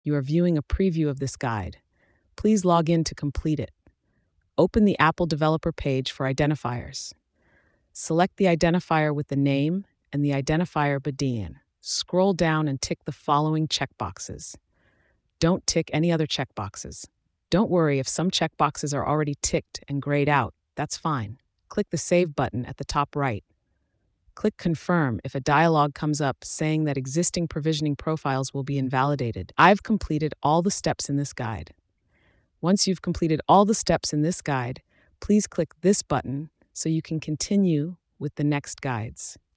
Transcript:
You are viewing a preview of this guide. Please log in to complete it. Open the Apple developer page for identifiers. Select the identifier with the name and the identifier Boolean. Scroll down and tick the following checkboxes. Don't tick any other checkboxes. Don't worry if some checkboxes are already ticked and grayed out. That's fine. Click the Save button at the top right. Click Confirm if a dialog comes up saying that existing provisioning profiles will be invalidated. I've completed all the steps in this guide. Once you've completed all the steps in this guide, please click this button so you can continue with the next guides.